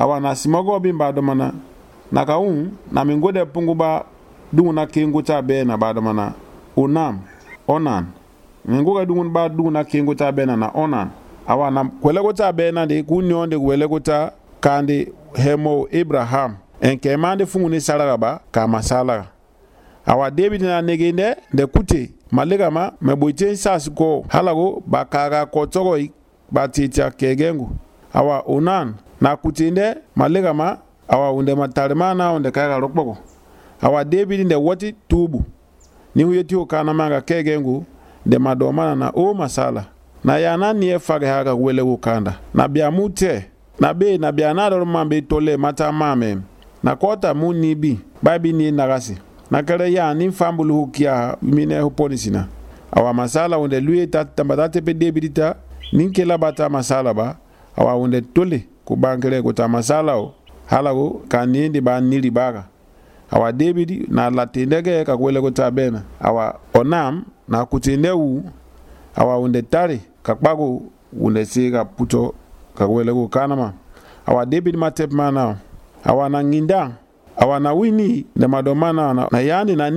awa na simago bin ba do mana na ka na mingode pungu ba dungu na kingu ta be na ba do mana onan mingoga dungu ba dungu na kingu ta be na onan awa na kwele go ta be na de kunyo de kwele go ta kandi hemo Abraham en ke mande fungu ni salaga ba ka masala awa David na negende de kuti malega ma meboite sasiko halago ba kaga kotogo ba titia kegengu awa onan na kutinde malega ma awa unde matarmana unde kaga rokboko awa David de wati tubu ni huyeti okana manga kegengu de madomana na o masala na yana ni efaga haga wele ukanda na biamute na be na bianado mambe tole mata mame na kota munibi babi ni nagasi na kare ya ni fambulu hukia mine huponisina awa masala unde luye tambadate pe Davidita ninkela bata masala ba awa unde tole kubankele kuta masala o halago kanindi ba nili baga awa David na latindege kakwele kuta bena awa onam na kutindeu awa unde tari kakbago unde siga puto kakwele kukanama awa David matep mana awa na nginda awa na wini de madomana na yani na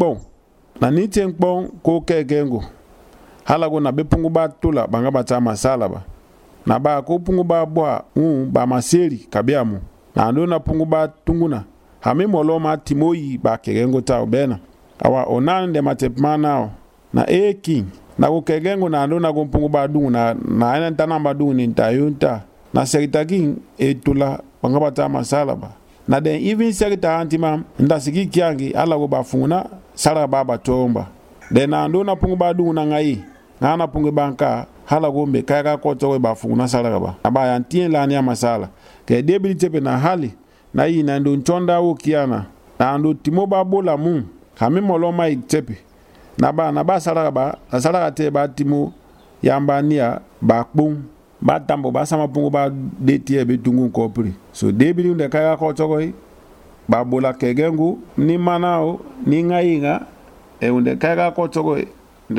nitenkpon ko kegengo halago na bepungu ba tula banga bata masala ba na ba ko pungu ba bwa ba maseri kabiamu na ando na pungu ba tunguna hami moloma timoyi ba kegengo ta bena awa onan de matepmana na king na ko kegengo na ando na ko pungu ba dunguna na ina tanamba dunguni ntayunta na seritaking etula banga bata masala ba na den even serita antimam ndasiki kiangi ala go ba funguna sara baba tomba de na ando na pungu ba dunguna ngai na pungu banka hala gombe kaya ko to ba funguna sara ba aba yantien la ni masala ke debilite pe na hali na yi na ndo nchonda wo kiana na ndo timo ba bola mu hami moloma itepe na ba sara te ba timo yambania ba kpung ba tambo ba sama pungu ba detie be tungu kopri so debili nde kaya ko to ba bola kegengu ni manao ni ngainga e unde kaya ko to nde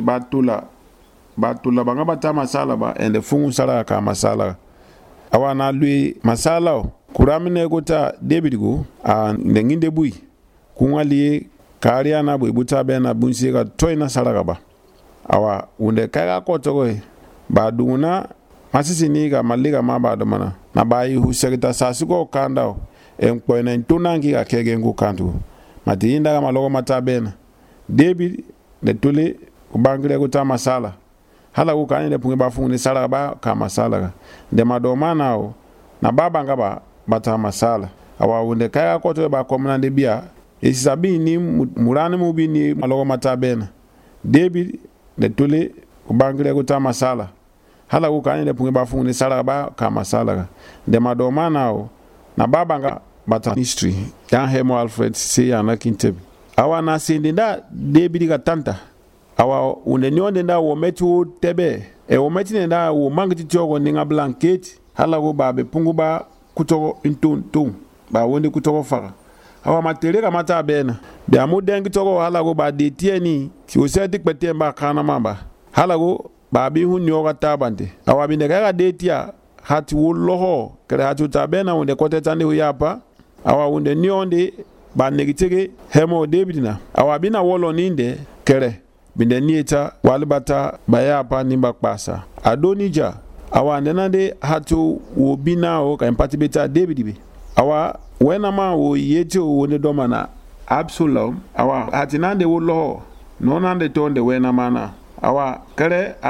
batula banga bata masala ba ende fungu sala ka masala awana lui masala kuramine gota David go a nginde bui kungali kariana bui buta bena bunsi ga toina sala ba awa unde kaya ko to ba duna masisi ni ga maliga ma ba do mana na ba yi husegita sasuko kandao enko na tunangi ga kegengu kantu matinda ga malogo mata bena David de tule kubangire gota masala hala ukani de punge ba fungu sala ba ka masala de madomana o na baba ngaba bata masala awa unde kaya ko to ba komna de bia isabi ni murane mu bi ni malogo mata bena David de tule kubangire gota masala hala ukani de punge ba fungu sala ba ka masala de madomana o na baba nga bata history ya hemo Alfred se ya na kintebi awa na sindinda David ga tanta awa unde nyonde nda wo metu tebe e wo meti nda wo mangiti tiogo ninga blanket hala go ba be pungu ba kutogo intun ba wonde kutogo fara awa materika mata bena be amudengi togo hala go ba detieni si o seti kpete ba kana mamba hala go ba bi hu nyoga tabante awa bi ndega detia hati wo loho kare hatu tabena unde kote tande hu yapa awa unde nyonde ba negitege hemo David na awa bina wolo ninde kere binde nieta walibata bayapa nimba kpasa adonija awa nenande hatu wo binao ka empati beta David be awa wena ma wo yete wo ne domana Absalom awa hatinande wo loho nonande tonde wena mana awa kare